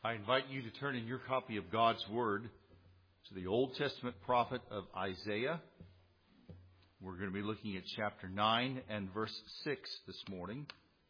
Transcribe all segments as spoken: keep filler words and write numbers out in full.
I invite you to turn in your copy of God's Word to the Old Testament prophet of Isaiah. We're going to be looking at chapter nine and verse six this morning.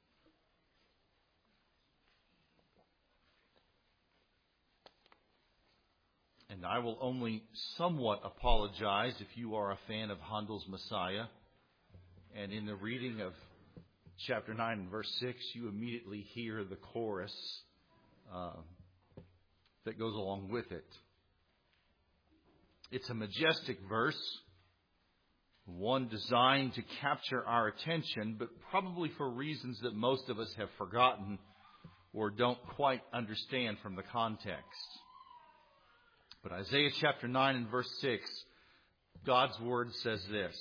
And I will only somewhat apologize if you are a fan of Handel's Messiah. And in the reading of chapter nine and verse six, you immediately hear the chorus uh, that goes along with it. It's a majestic verse, one designed to capture our attention, but probably for reasons that most of us have forgotten or don't quite understand from the context. But Isaiah chapter nine and verse six, God's Word says this: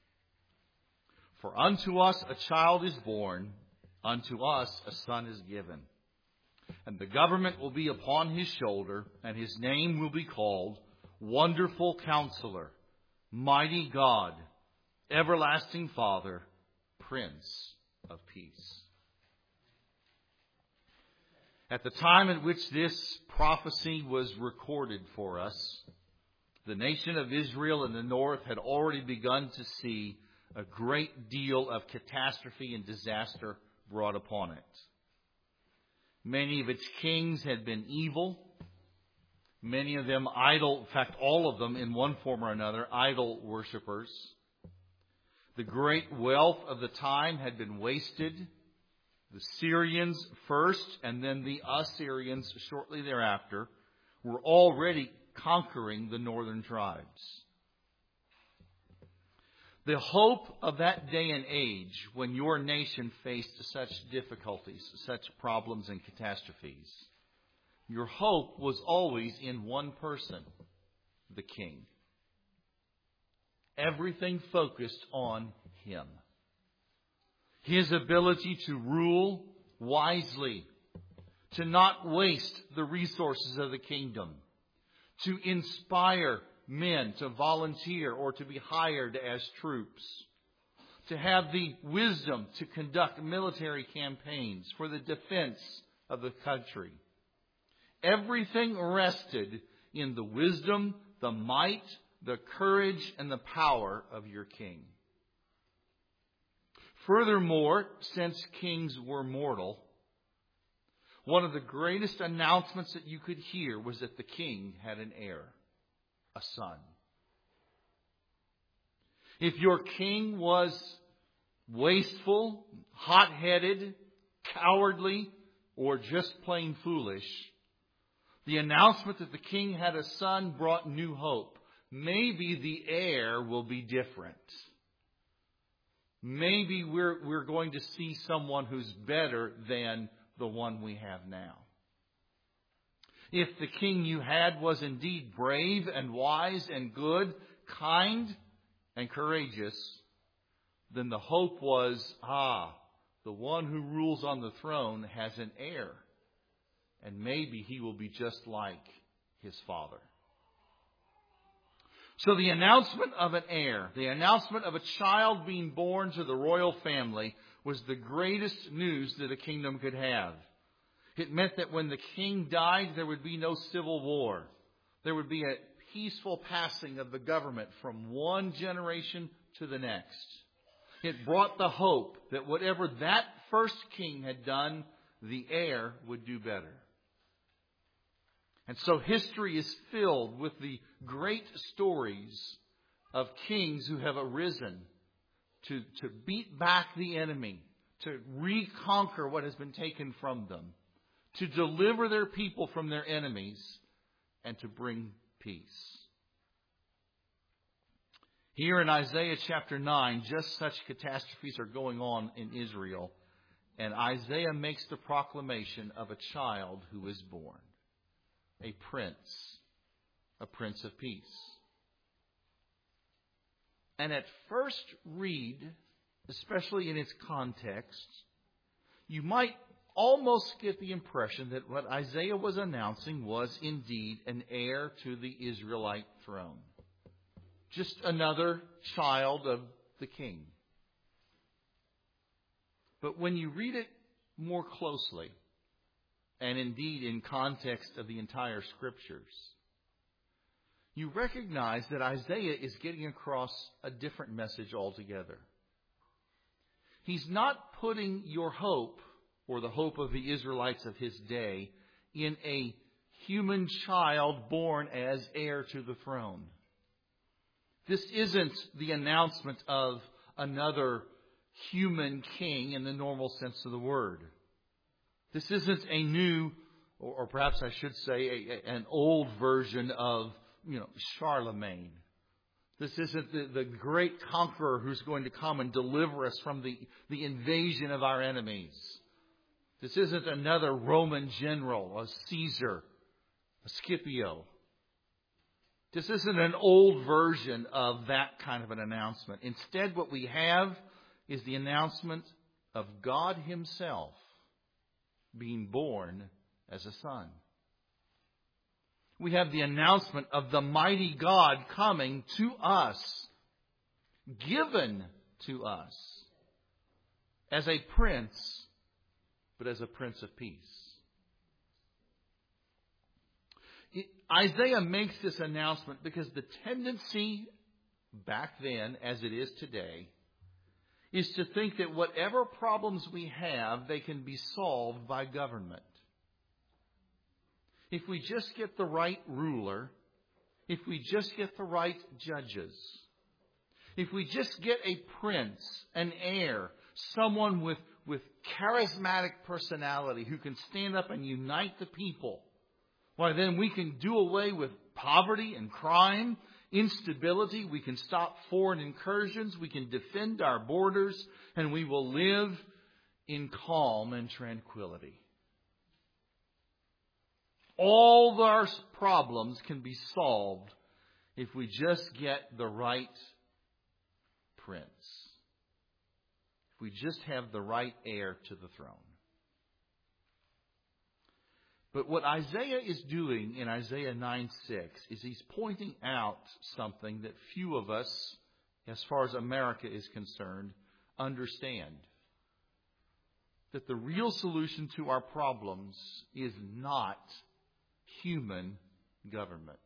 "For unto us a child is born, unto us a son is given. And the government will be upon his shoulder, and his name will be called Wonderful Counselor, Mighty God, Everlasting Father, Prince of Peace." At the time at which this prophecy was recorded for us, the nation of Israel in the north had already begun to see a great deal of catastrophe and disaster brought upon it. Many of its kings had been evil. Many of them idol, in fact, all of them in one form or another, idol worshippers. The great wealth of the time had been wasted. The Syrians first, and then the Assyrians shortly thereafter, were already conquering the northern tribes. The hope of that day and age, when your nation faced such difficulties, such problems and catastrophes, your hope was always in one person, the king. Everything focused on him. His ability to rule wisely, to not waste the resources of the kingdom, to inspire men to volunteer or to be hired as troops, to have the wisdom to conduct military campaigns for the defense of the country. Everything rested in the wisdom, the might, the courage, and the power of your king. Furthermore, since kings were mortal, one of the greatest announcements that you could hear was that the king had an heir, a son. If your king was wasteful, hot-headed, cowardly, or just plain foolish, the announcement that the king had a son brought new hope. Maybe the heir will be different. Maybe we're, we're going to see someone who's better than the one we have now. If the king you had was indeed brave and wise and good, kind and courageous, then the hope was, ah, the one who rules on the throne has an heir. And maybe he will be just like his father. So the announcement of an heir, the announcement of a child being born to the royal family, was the greatest news that a kingdom could have. It meant that when the king died, there would be no civil war. There would be a peaceful passing of the government from one generation to the next. It brought the hope that whatever that first king had done, the heir would do better. And so history is filled with the great stories of kings who have arisen to, to beat back the enemy, to reconquer what has been taken from them, to deliver their people from their enemies, and to bring peace. Here in Isaiah chapter nine, just such catastrophes are going on in Israel, and Isaiah makes the proclamation of a child who is born. A prince, a prince of peace. And at first read, especially in its context, you might almost get the impression that what Isaiah was announcing was indeed an heir to the Israelite throne. Just another child of the king. But when you read it more closely, and indeed in context of the entire Scriptures, you recognize that Isaiah is getting across a different message altogether. He's not putting your hope, or the hope of the Israelites of his day, in a human child born as heir to the throne. This isn't the announcement of another human king in the normal sense of the word. This isn't a new, or perhaps I should say, a, an old version of, you know, Charlemagne. This isn't the, the great conqueror who's going to come and deliver us from the, the invasion of our enemies. This isn't another Roman general, a Caesar, a Scipio. This isn't an old version of that kind of an announcement. Instead, what we have is the announcement of God Himself being born as a son. We have the announcement of the mighty God coming to us, given to us, as a prince, but as a Prince of Peace. Isaiah makes this announcement because the tendency back then, as it is today, is to think that whatever problems we have, they can be solved by government. If we just get the right ruler, if we just get the right judges, if we just get a prince, an heir, someone with, with charismatic personality who can stand up and unite the people, why then we can do away with poverty and crime, instability. We can stop foreign incursions. We can defend our borders, and we will live in calm and tranquility. All our problems can be solved if we just get the right prince. If we just have the right heir to the throne. But what Isaiah is doing in Isaiah nine six is he's pointing out something that few of us, as far as America is concerned, understand. That the real solution to our problems is not human government.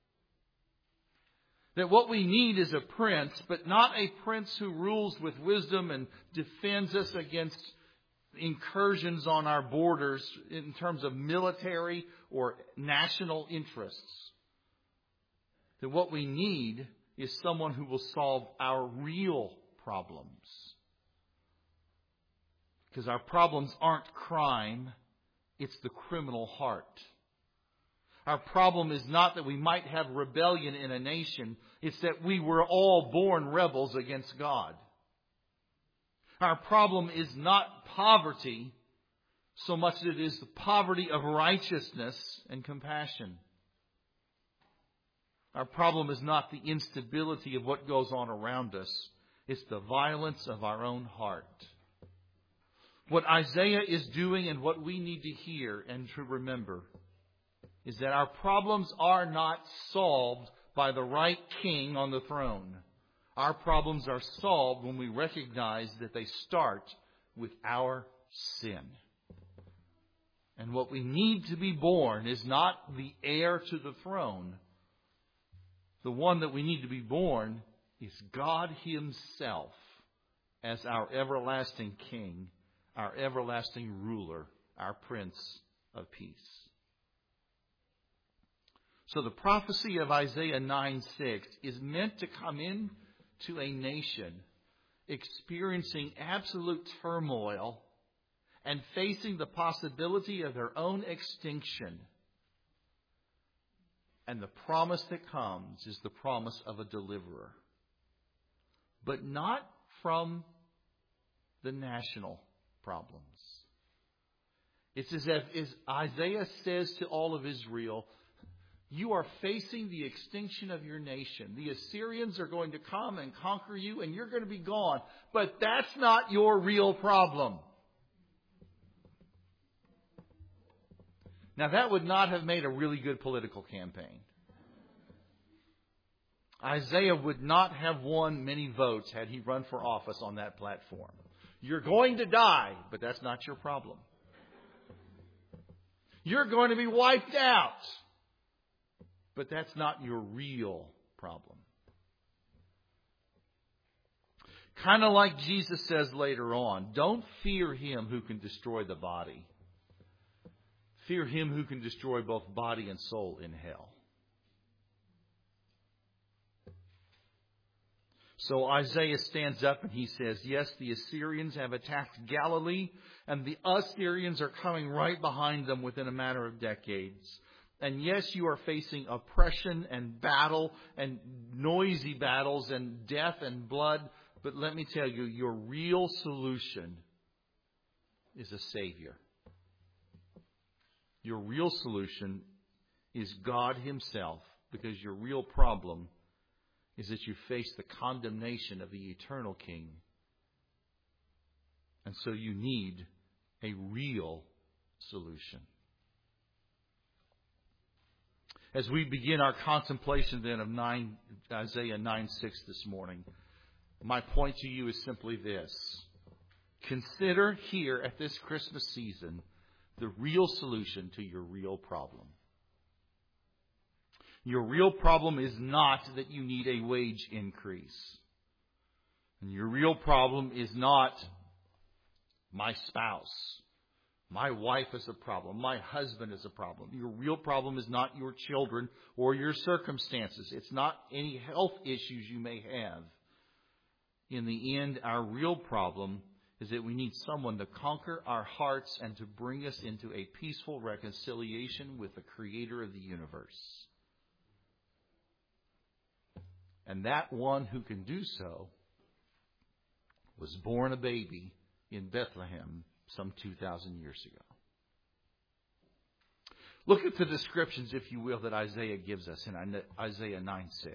That what we need is a prince, but not a prince who rules with wisdom and defends us against incursions on our borders in terms of military or national interests. That what we need is someone who will solve our real problems. Because our problems aren't crime, it's the criminal heart. Our problem is not that we might have rebellion in a nation, it's that we were all born rebels against God. Our problem is not poverty so much as it is the poverty of righteousness and compassion. Our problem is not the instability of what goes on around us. It's the violence of our own heart. What Isaiah is doing and what we need to hear and to remember is that our problems are not solved by the right king on the throne. Our problems are solved when we recognize that they start with our sin. And what we need to be born is not the heir to the throne. The one that we need to be born is God Himself as our everlasting King, our everlasting ruler, our Prince of Peace. So the prophecy of Isaiah nine six is meant to come in to a nation experiencing absolute turmoil and facing the possibility of their own extinction. And the promise that comes is the promise of a deliverer. But not from the national problems. It's as if as Isaiah says to all of Israel, you are facing the extinction of your nation. The Assyrians are going to come and conquer you, and you're going to be gone. But that's not your real problem. Now, that would not have made a really good political campaign. Isaiah would not have won many votes had he run for office on that platform. You're going to die, but that's not your problem. You're going to be wiped out. But that's not your real problem. Kind of like Jesus says later on, don't fear him who can destroy the body. Fear him who can destroy both body and soul in hell. So Isaiah stands up and he says, yes, the Assyrians have attacked Galilee, and the Assyrians are coming right behind them within a matter of decades. And yes, you are facing oppression and battle and noisy battles and death and blood. But let me tell you, your real solution is a Savior. Your real solution is God himself, because your real problem is that you face the condemnation of the eternal King. And so you need a real solution. As we begin our contemplation then of nine, Isaiah nine six this morning, my point to you is simply this. Consider here at this Christmas season the real solution to your real problem. Your real problem is not that you need a wage increase. And your real problem is not my spouse. My wife is a problem. My husband is a problem. Your real problem is not your children or your circumstances. It's not any health issues you may have. In the end, our real problem is that we need someone to conquer our hearts and to bring us into a peaceful reconciliation with the Creator of the universe. And that one who can do so was born a baby in Bethlehem some two thousand years ago. Look at the descriptions, if you will, that Isaiah gives us in Isaiah nine six.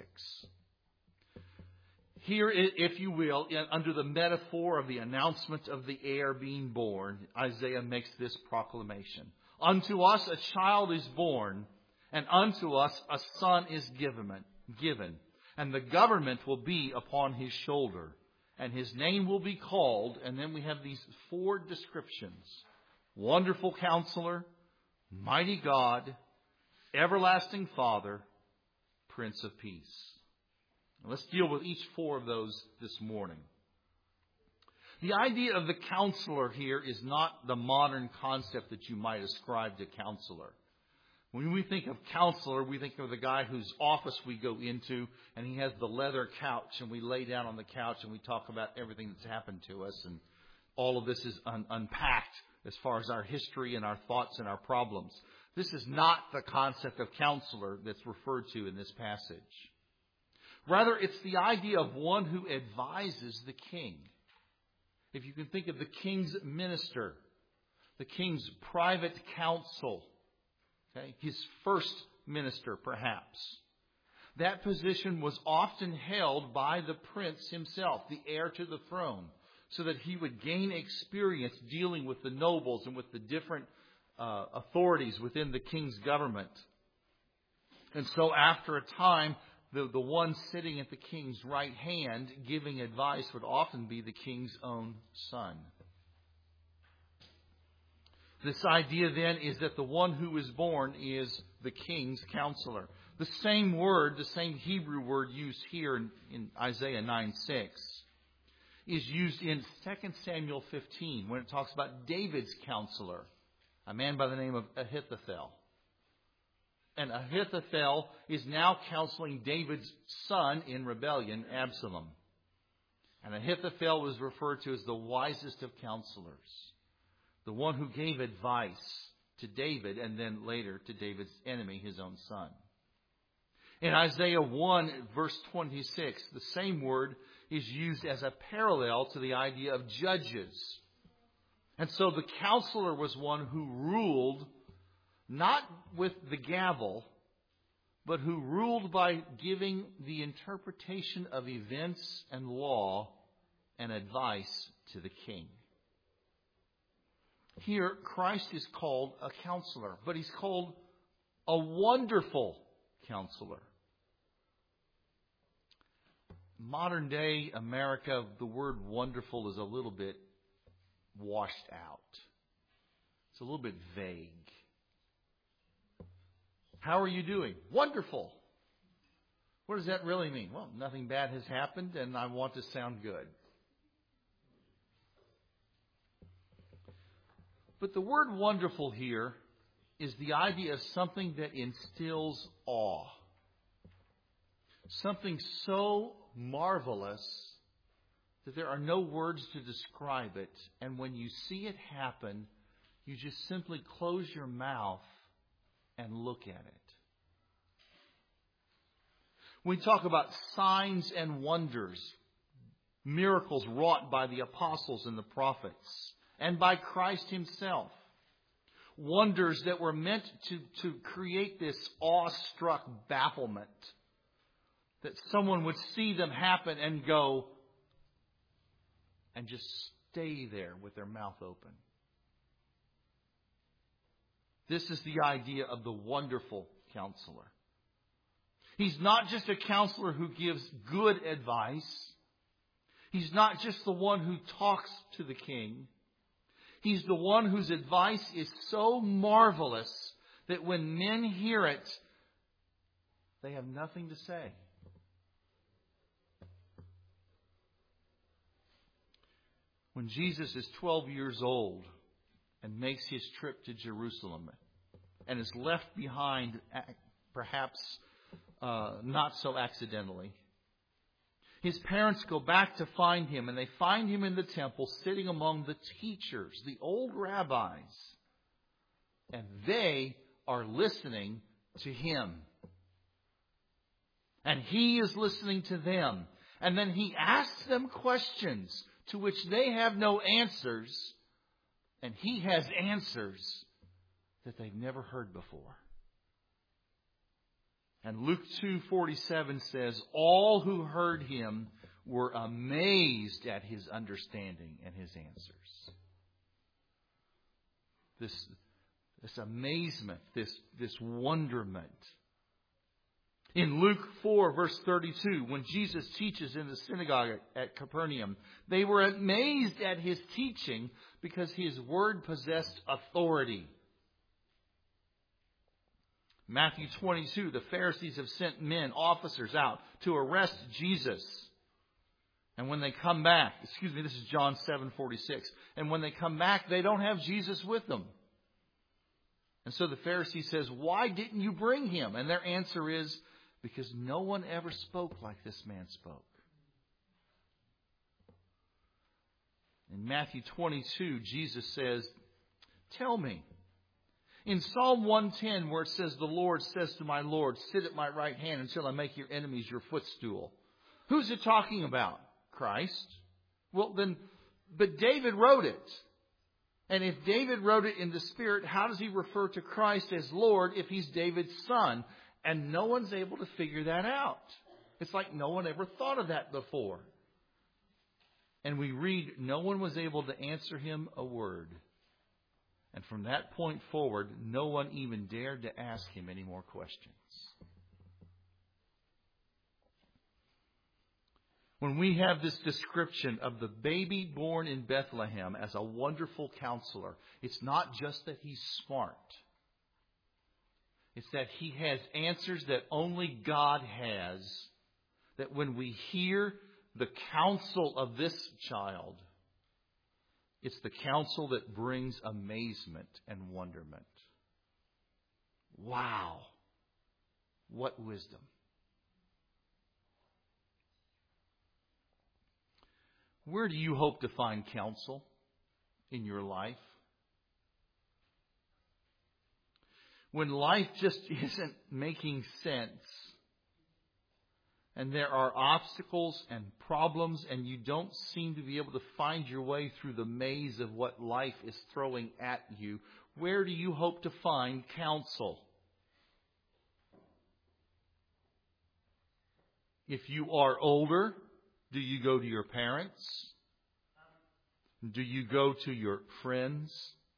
Here, if you will, under the metaphor of the announcement of the heir being born, Isaiah makes this proclamation. Unto us a child is born, and unto us a son is given, given. And the government will be upon his shoulder, and his name will be called, and then we have these four descriptions. Wonderful Counselor, Mighty God, Everlasting Father, Prince of Peace. Now let's deal with each four of those this morning. The idea of the counselor here is not the modern concept that you might ascribe to counselor. When we think of counselor, we think of the guy whose office we go into, and he has the leather couch, and we lay down on the couch and we talk about everything that's happened to us, and all of this is un- unpacked as far as our history and our thoughts and our problems. This is not the concept of counselor that's referred to in this passage. Rather, it's the idea of one who advises the king. If you can think of the king's minister, the king's private counsel, okay, his first minister perhaps. That position was often held by the prince himself, the heir to the throne, so that he would gain experience dealing with the nobles and with the different uh, authorities within the king's government. And so after a time, the, the one sitting at the king's right hand giving advice would often be the king's own son. This idea then is that the one who is born is the king's counselor. The same word, the same Hebrew word used here in, in Isaiah nine six is used in Second Samuel fifteen when it talks about David's counselor, a man by the name of Ahithophel. And Ahithophel is now counseling David's son in rebellion, Absalom. And Ahithophel was referred to as the wisest of counselors. The one who gave advice to David and then later to David's enemy, his own son. In Isaiah one, verse twenty-six, the same word is used as a parallel to the idea of judges. And so the counselor was one who ruled not with the gavel, but who ruled by giving the interpretation of events and law and advice to the king. Here, Christ is called a counselor, but he's called a wonderful counselor. Modern day America, the word wonderful is a little bit washed out. It's a little bit vague. How are you doing? Wonderful. What does that really mean? Well, nothing bad has happened, and I want to sound good. But the word wonderful here is the idea of something that instills awe. Something so marvelous that there are no words to describe it. And when you see it happen, you just simply close your mouth and look at it. We talk about signs and wonders, miracles wrought by the apostles and the prophets, and by Christ himself. Wonders that were meant to, to create this awestruck bafflement. That someone would see them happen and go, and just stay there with their mouth open. This is the idea of the wonderful counselor. He's not just a counselor who gives good advice. He's not just the one who talks to the king. He's the one whose advice is so marvelous that when men hear it, they have nothing to say. When Jesus is twelve years old and makes his trip to Jerusalem and is left behind, perhaps uh, not so accidentally, his parents go back to find him, and they find him in the temple sitting among the teachers, the old rabbis. And they are listening to him. And he is listening to them. And then he asks them questions to which they have no answers. And he has answers that they've never heard before. And Luke two forty-seven says, all who heard him were amazed at his understanding and his answers. This, this amazement, this, this wonderment. In Luke four, verse thirty-two, when Jesus teaches in the synagogue at Capernaum, they were amazed at his teaching because his word possessed authority. Matthew twenty-two, the Pharisees have sent men, officers out to arrest Jesus. And when they come back, excuse me, this is John seven forty-six. And when they come back, they don't have Jesus with them. And so the Pharisee says, why didn't you bring him? And their answer is, because no one ever spoke like this man spoke. In Matthew twenty-two, Jesus says, tell me, in Psalm one ten, where it says, the Lord says to my Lord, sit at my right hand until I make your enemies your footstool. Who's it talking about? Christ. Well, then, but David wrote it. And if David wrote it in the Spirit, how does he refer to Christ as Lord if he's David's son? And no one's able to figure that out. It's like no one ever thought of that before. And we read, no one was able to answer him a word. And from that point forward, no one even dared to ask him any more questions. When we have this description of the baby born in Bethlehem as a wonderful counselor, it's not just that he's smart. It's that he has answers that only God has. That when we hear the counsel of this child, it's the counsel that brings amazement and wonderment. Wow. What wisdom. Where do you hope to find counsel in your life? When life just isn't making sense, and there are obstacles and problems, and you don't seem to be able to find your way through the maze of what life is throwing at you, where do you hope to find counsel? If you are older, do you go to your parents? Do you go to your friends?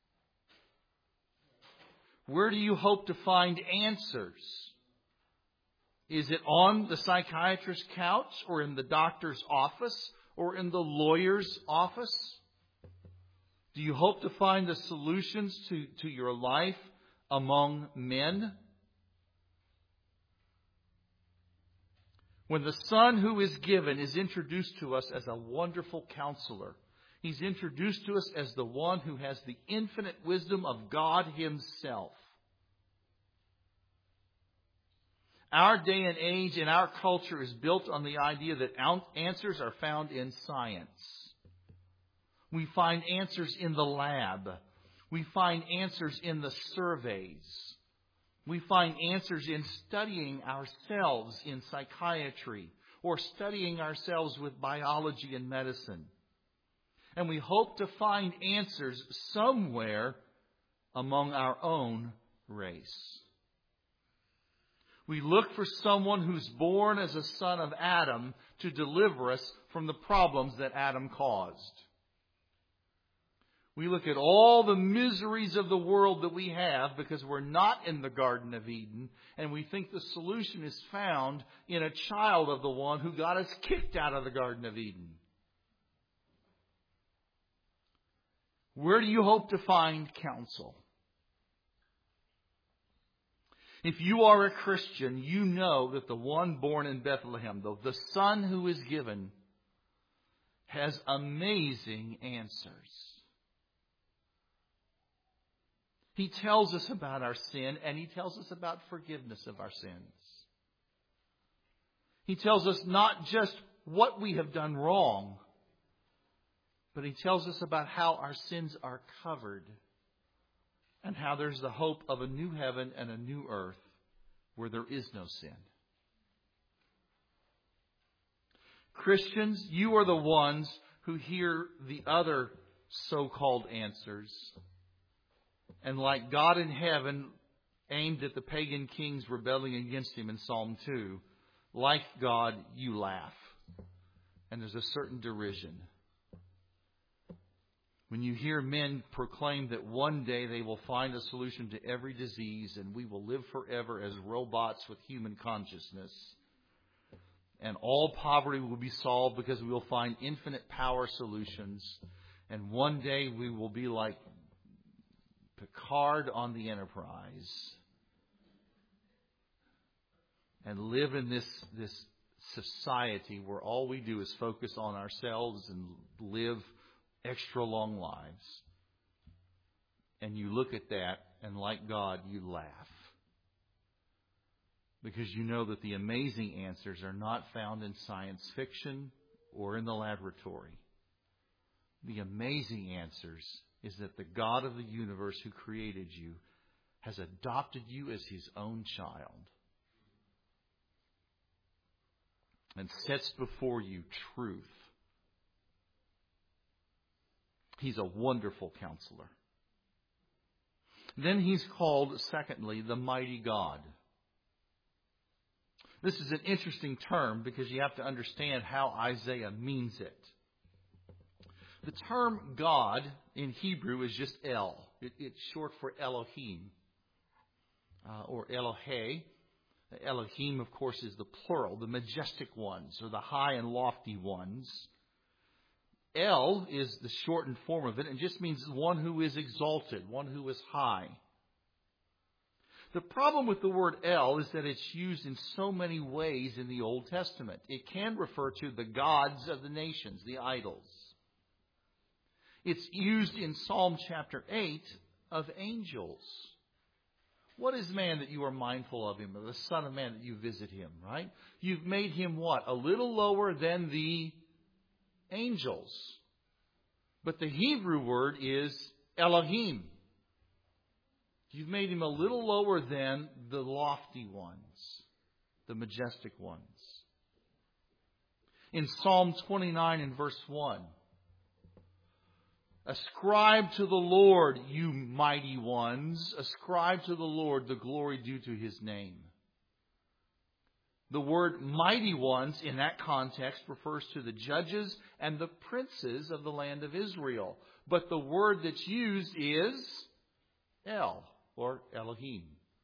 Where do you hope to find answers? Is it on the psychiatrist's couch, or in the doctor's office, or in the lawyer's office? Do you hope to find the solutions to, to your life among men? When the Son who is given is introduced to us as a wonderful counselor, He's introduced to us as the one who has the infinite wisdom of God Himself. Our day and age and our culture is built on the idea that answers are found in science. We find answers in the lab. We find answers in the surveys. We find answers in studying ourselves in psychiatry or studying ourselves with biology and medicine. And we hope to find answers somewhere among our own race. We look for someone who's born as a son of Adam to deliver us from the problems that Adam caused. We look at all the miseries of the world that we have because we're not in the Garden of Eden, and we think the solution is found in a child of the one who got us kicked out of the Garden of Eden. Where do you hope to find counsel? If you are a Christian, you know that the one born in Bethlehem, the, the Son who is given, has amazing answers. He tells us about our sin, and He tells us about forgiveness of our sins. He tells us not just what we have done wrong, but He tells us about how our sins are covered and how there's the hope of a new heaven and a new earth where there is no sin. Christians, you are the ones who hear the other so-called answers. And like God in heaven aimed at the pagan kings rebelling against Him in Psalm two, like God, you laugh. And there's a certain derision. When you hear men proclaim that one day they will find a solution to every disease and we will live forever as robots with human consciousness, and all poverty will be solved because we will find infinite power solutions, and one day we will be like Picard on the Enterprise and live in this, this society where all we do is focus on ourselves and live extra long lives. And you look at that, and like God, you laugh. Because you know that the amazing answers are not found in science fiction or in the laboratory. The amazing answers is that the God of the universe who created you has adopted you as His own child and sets before you truth. He's a wonderful counselor. Then He's called, secondly, the mighty God. This is an interesting term because you have to understand how Isaiah means it. The term God in Hebrew is just El. It, it's short for Elohim uh, or Elohe. Elohim, of course, is the plural, the majestic ones or the high and lofty ones. El is the shortened form of it and just means one who is exalted, one who is high. The problem with the word El is that it's used in so many ways in the Old Testament. It can refer to the gods of the nations, the idols. It's used in Psalm chapter eight of angels. What is man that you are mindful of him, or the Son of Man that you visit him, right? You've made him what? A little lower than the angels. But the Hebrew word is Elohim. You've made him a little lower than the lofty ones, the majestic ones. In Psalm twenty-nine and verse one, ascribe to the Lord, you mighty ones. Ascribe to the Lord the glory due to His name. The word mighty ones in that context refers to the judges and the princes of the land of Israel. But the word that's used is El, or Elohim.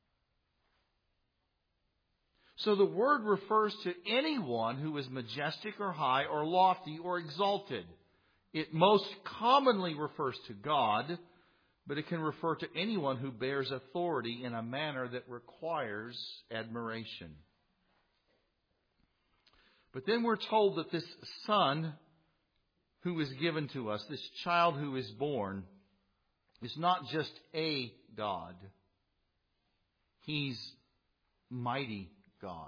So the word refers to anyone who is majestic or high or lofty or exalted. It most commonly refers to God, but it can refer to anyone who bears authority in a manner that requires admiration. But then we're told that this Son who is given to us, this child who is born, is not just a God. He's mighty God.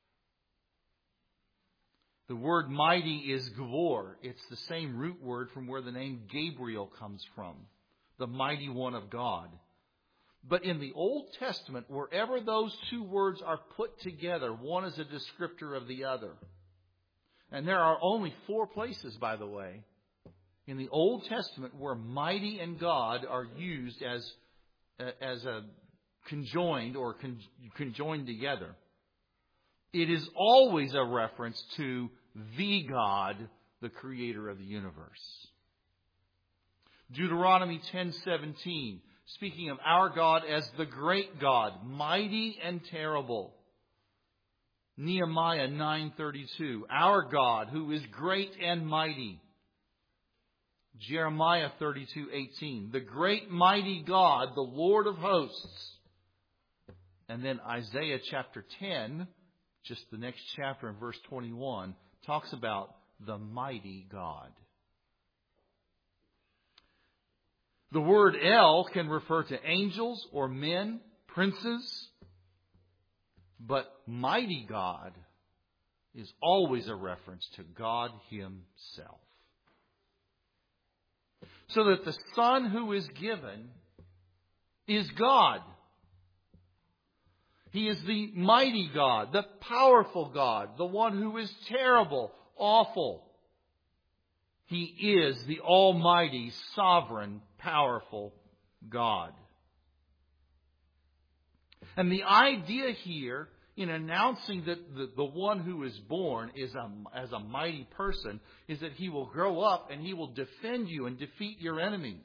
The word mighty is gvor. It's the same root word from where the name Gabriel comes from, the mighty one of God. But in the Old Testament, wherever those two words are put together, one is a descriptor of the other. And there are only four places, by the way, in the Old Testament where mighty and God are used as, as a conjoined or con, conjoined together. It is always a reference to the God, the creator of the universe. Deuteronomy ten seventeen, speaking of our God as the great God, mighty and terrible. Nehemiah nine thirty-two, our God who is great and mighty. Jeremiah thirty-two eighteen, the great mighty God, the Lord of hosts. And then Isaiah chapter ten, just the next chapter in verse twenty-one, talks about the mighty God. The word El can refer to angels or men, princes. But mighty God is always a reference to God Himself. So that the Son who is given is God. He is the mighty God, the powerful God, the one who is terrible, awful. He is the almighty, sovereign, powerful God. And the idea here in announcing that the, the one who is born is a, as a mighty person is that He will grow up and He will defend you and defeat your enemies.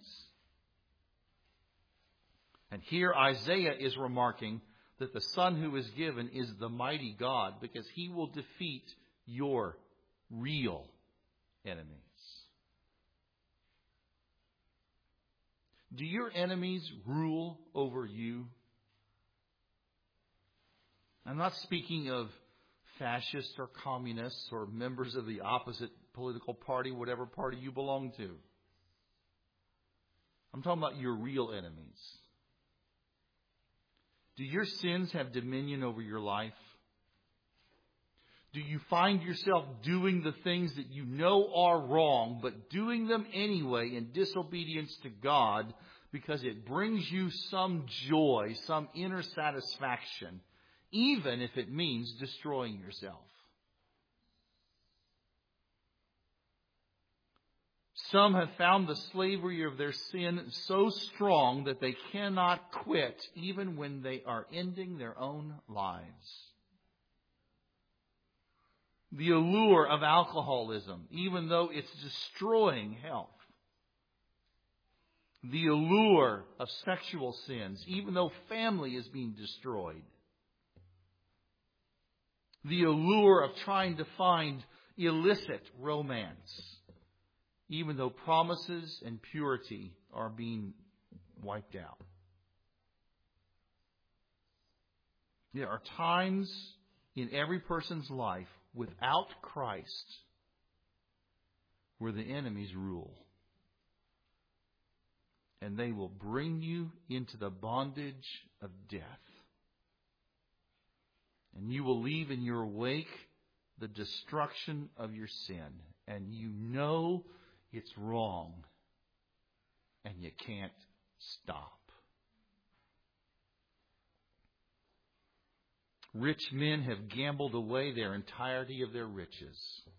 And here Isaiah is remarking that the Son who is given is the mighty God because He will defeat your real enemies. Do your enemies rule over you? I'm not speaking of fascists or communists or members of the opposite political party, whatever party you belong to. I'm talking about your real enemies. Do your sins have dominion over your life? Do you find yourself doing the things that you know are wrong, but doing them anyway in disobedience to God because it brings you some joy, some inner satisfaction, even if it means destroying yourself? Some have found the slavery of their sin so strong that they cannot quit even when they are ending their own lives. The allure of alcoholism, even though it's destroying health. The allure of sexual sins, even though family is being destroyed. The allure of trying to find illicit romance, even though promises and purity are being wiped out. There are times in every person's life without Christ where the enemies rule. And they will bring you into the bondage of death. And you will leave in your wake the destruction of your sin. And you know it's wrong. And you can't stop. Rich men have gambled away their entirety of their riches.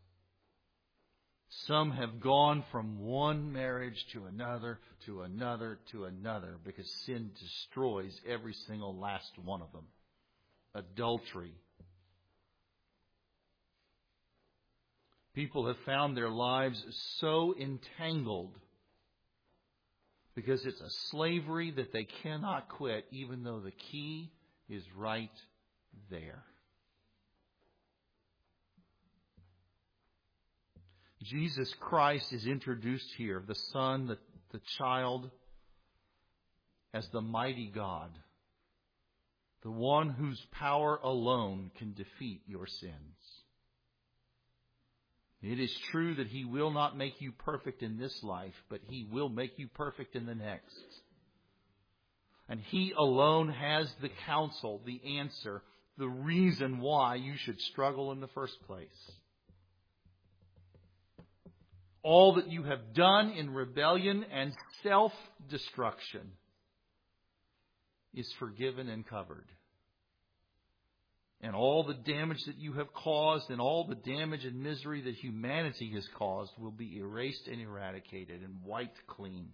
Some have gone from one marriage to another, to another, to another, because sin destroys every single last one of them. Adultery. People have found their lives so entangled because it's a slavery that they cannot quit, even though the key is right there. Jesus Christ is introduced here, the Son, the, the child, as the mighty God, the one whose power alone can defeat your sins. It is true that He will not make you perfect in this life, but He will make you perfect in the next. And He alone has the counsel, the answer, the reason why you should struggle in the first place. All that you have done in rebellion and self-destruction is forgiven and covered. And all the damage that you have caused and all the damage and misery that humanity has caused will be erased and eradicated and wiped clean.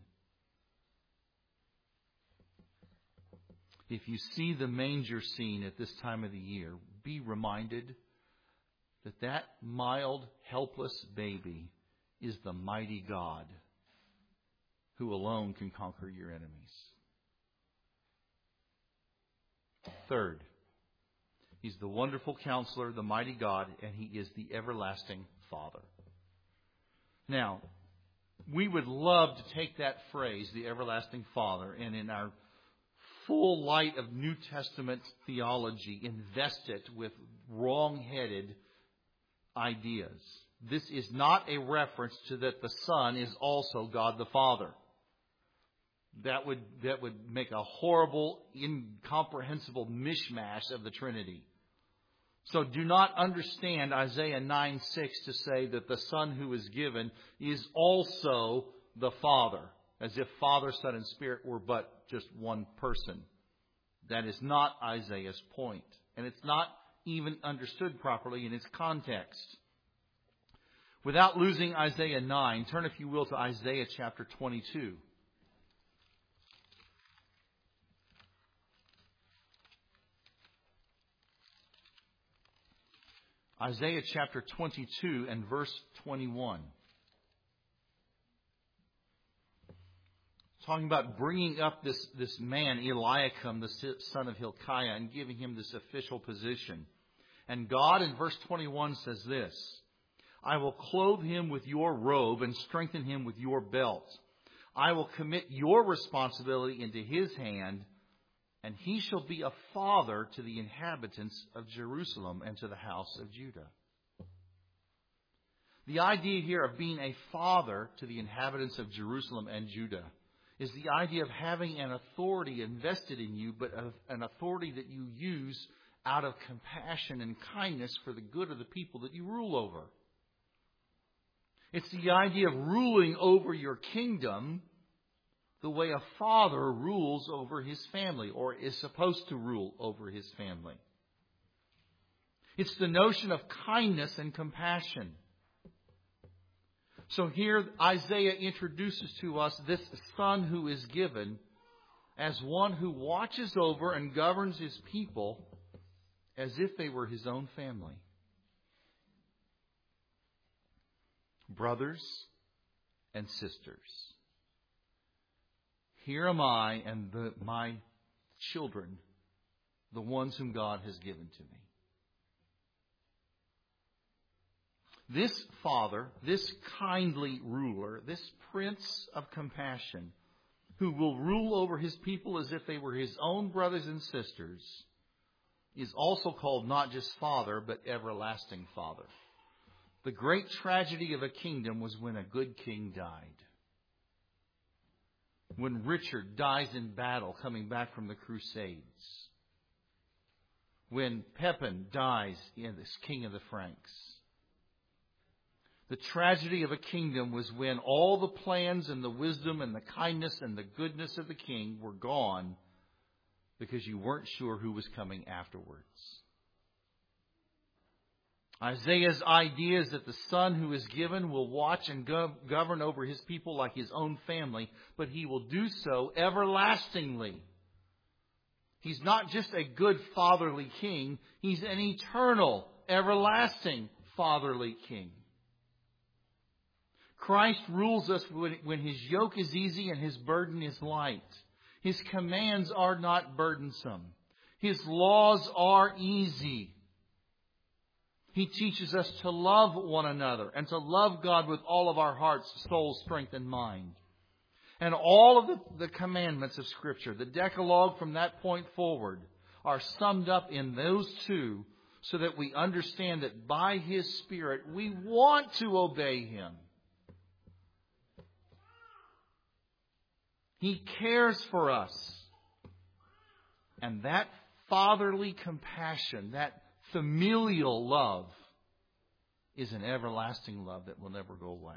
If you see the manger scene at this time of the year, be reminded that that mild, helpless baby is the mighty God who alone can conquer your enemies. Third, He's the wonderful Counselor, the mighty God, and He is the everlasting Father. Now, we would love to take that phrase, the everlasting Father, and in our full light of New Testament theology, invest it with wrong-headed ideas. This is not a reference to that the Son is also God the Father. That would, that would make a horrible, incomprehensible mishmash of the Trinity. So do not understand Isaiah nine six to say that the Son who is given is also the Father, as if Father, Son, and Spirit were but just one person. That is not Isaiah's point. And it's not even understood properly in its context. Without losing Isaiah nine, turn, if you will, to Isaiah chapter twenty-two. Isaiah chapter twenty-two and verse twenty-one. Talking about bringing up this, this man, Eliakim, the son of Hilkiah, and giving him this official position. And God in verse twenty-one says this, I will clothe him with your robe and strengthen him with your belt. I will commit your responsibility into his hand, and he shall be a father to the inhabitants of Jerusalem and to the house of Judah. The idea here of being a father to the inhabitants of Jerusalem and Judah is the idea of having an authority invested in you, but of an authority that you use out of compassion and kindness for the good of the people that you rule over. It's the idea of ruling over your kingdom the way a father rules over his family, or is supposed to rule over his family. It's the notion of kindness and compassion. So here Isaiah introduces to us this Son who is given as one who watches over and governs his people as if they were his own family. Brothers and sisters, here am I and the, my children, the ones whom God has given to me. This Father, this kindly ruler, this Prince of compassion, who will rule over his people as if they were his own brothers and sisters, is also called not just Father, but everlasting Father. The great tragedy of a kingdom was when a good king died. When Richard dies in battle coming back from the Crusades. When Pepin dies as king of the Franks. The tragedy of a kingdom was when all the plans and the wisdom and the kindness and the goodness of the king were gone because you weren't sure who was coming afterwards. Isaiah's idea is that the Son who is given will watch and go- govern over his people like his own family, but he will do so everlastingly. He's not just a good fatherly king, he's an eternal, everlasting fatherly king. Christ rules us when, when his yoke is easy and his burden is light. His commands are not burdensome. His laws are easy. He teaches us to love one another and to love God with all of our hearts, soul, strength, and mind. And all of the, the commandments of Scripture, the Decalogue from that point forward, are summed up in those two so that we understand that by His Spirit we want to obey Him. He cares for us. And that fatherly compassion, that familial love, is an everlasting love that will never go away.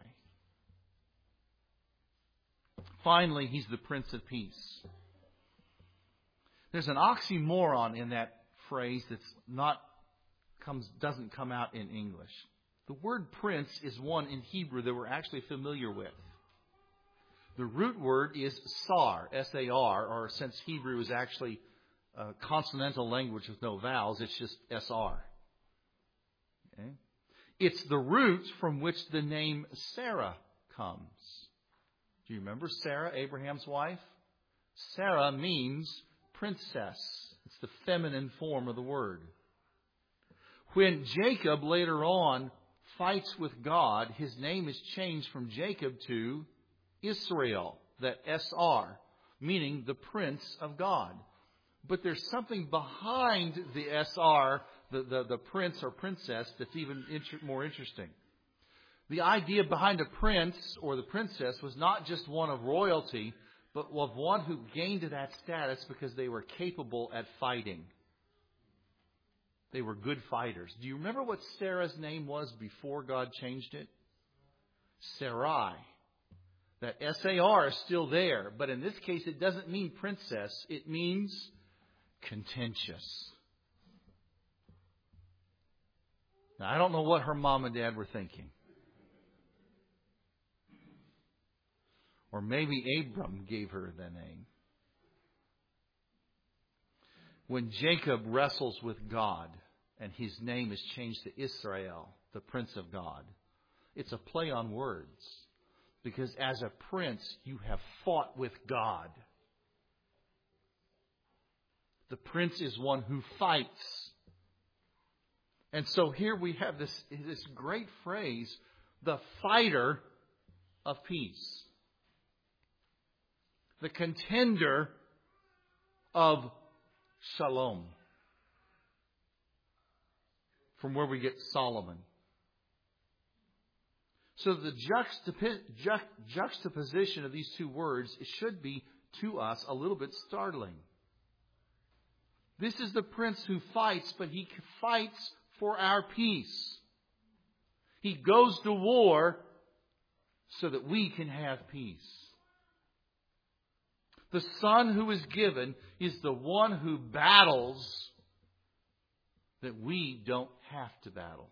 Finally, He's the Prince of Peace. There's an oxymoron in that phrase that's not comes doesn't come out in English. The word prince is one in Hebrew that we're actually familiar with. The root word is sar, S A R, or since Hebrew is actually a consonantal language with no vowels, it's just S R. Okay? It's the root from which the name Sarah comes. Do you remember Sarah, Abraham's wife? Sarah means princess. It's the feminine form of the word. When Jacob later on fights with God, his name is changed from Jacob to Israel, that S R, meaning the Prince of God. But there's something behind the S R, the, the, the prince or princess, that's even inter- more interesting. The idea behind a prince or the princess was not just one of royalty, but of one who gained that status because they were capable at fighting. They were good fighters. Do you remember what Sarah's name was before God changed it? Sarai. That S A R is still there, but in this case it doesn't mean princess. It means contentious. Now, I don't know what her mom and dad were thinking. Or maybe Abram gave her the name. When Jacob wrestles with God and his name is changed to Israel, the Prince of God, it's a play on words. Because as a prince, you have fought with God. The prince is one who fights. And so here we have this, this great phrase, the fighter of peace. The contender of shalom. From where we get Solomon. So the juxtap- ju- juxtaposition of these two words should be to us a little bit startling. This is the prince who fights, but he fights for our peace. He goes to war so that we can have peace. The Son who is given is the one who battles that we don't have to battle.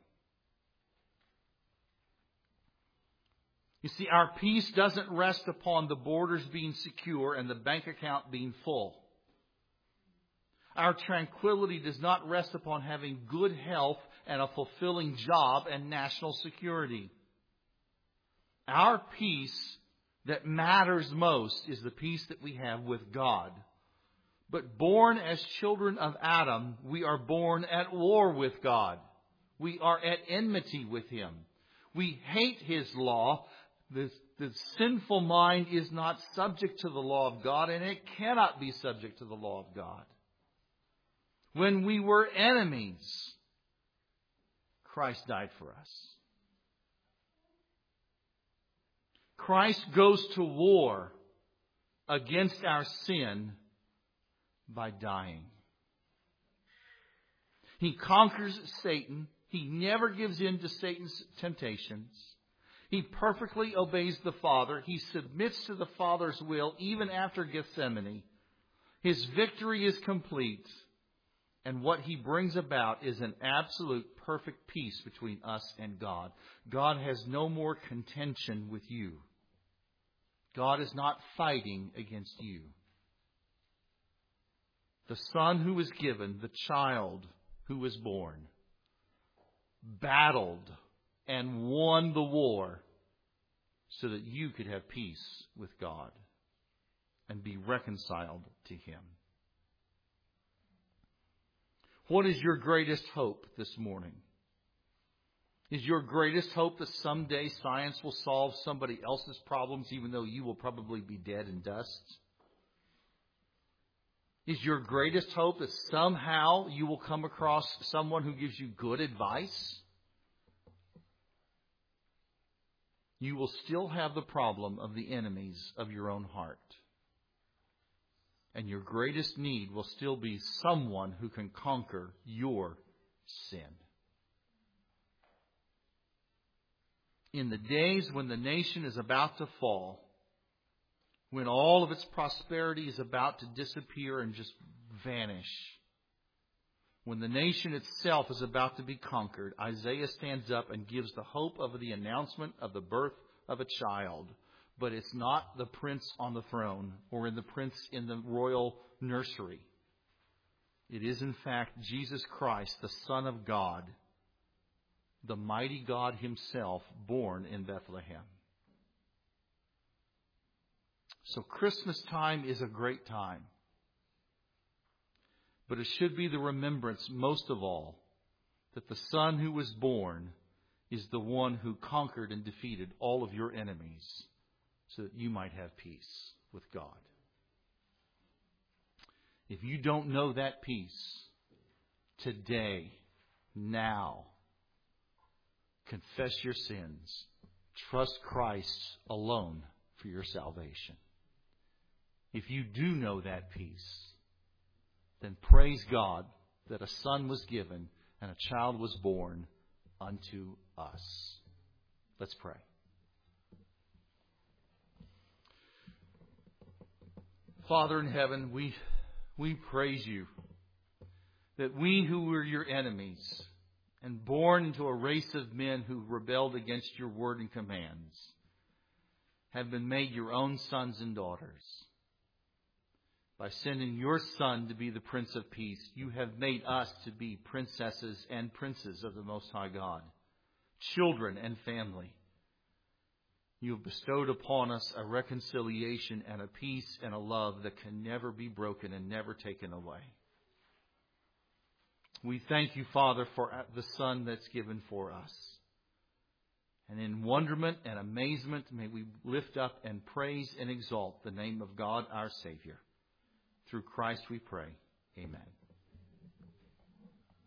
You see, our peace doesn't rest upon the borders being secure and the bank account being full. Our tranquility does not rest upon having good health and a fulfilling job and national security. Our peace that matters most is the peace that we have with God. But born as children of Adam, we are born at war with God. We are at enmity with Him. We hate His law. The, the sinful mind is not subject to the law of God, and it cannot be subject to the law of God. When we were enemies, Christ died for us. Christ goes to war against our sin by dying. He conquers Satan. He never gives in to Satan's temptations. He perfectly obeys the Father. He submits to the Father's will even after Gethsemane. His victory is complete. And what He brings about is an absolute perfect peace between us and God. God has no more contention with you. God is not fighting against you. The Son who was given, the child who was born, battled and won the war so that you could have peace with God and be reconciled to Him. What is your greatest hope this morning? Is your greatest hope that someday science will solve somebody else's problems even though you will probably be dead and dust? Is your greatest hope that somehow you will come across someone who gives you good advice? You will still have the problem of the enemies of your own heart. And your greatest need will still be someone who can conquer your sin. In the days when the nation is about to fall, when all of its prosperity is about to disappear and just vanish, when the nation itself is about to be conquered, Isaiah stands up and gives the hope of the announcement of the birth of a child. But it's not the prince on the throne or in the prince in the royal nursery. It is in fact Jesus Christ, the Son of God, the mighty God himself, born in Bethlehem. So Christmas time is a great time. But it should be the remembrance, most of all, that the Son who was born is the one who conquered and defeated all of your enemies so that you might have peace with God. If you don't know that peace, today, now, confess your sins. Trust Christ alone for your salvation. If you do know that peace, then praise God that a son was given and a child was born unto us. Let's pray. Father in heaven, we we praise you that we who were your enemies and born into a race of men who rebelled against your word and commands have been made your own sons and daughters. By sending your Son to be the Prince of Peace, you have made us to be princesses and princes of the Most High God, children and family. You have bestowed upon us a reconciliation and a peace and a love that can never be broken and never taken away. We thank you, Father, for the Son that's given for us. And in wonderment and amazement, may we lift up and praise and exalt the name of God our Savior. Through Christ we pray. Amen.